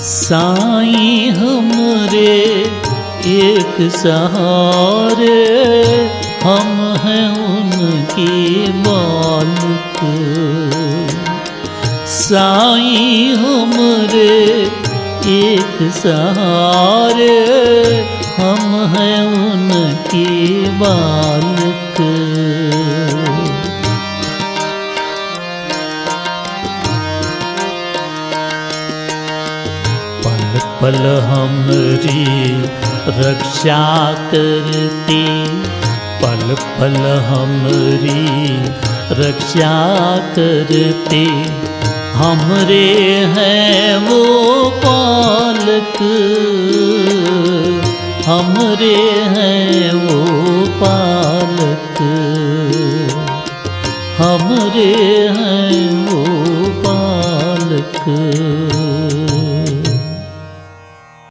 साईं हमरे एक सहारे, हम हैं उनके बालक। साईं हमरे एक सहारे, हम हैं उनके बालक। पल पल हमरी रक्षा करते, पल पल हमरी रक्षा करते, हमरे हैं वो पालक। हमरे हैं वो पालक, हमरे हैं वो पालक।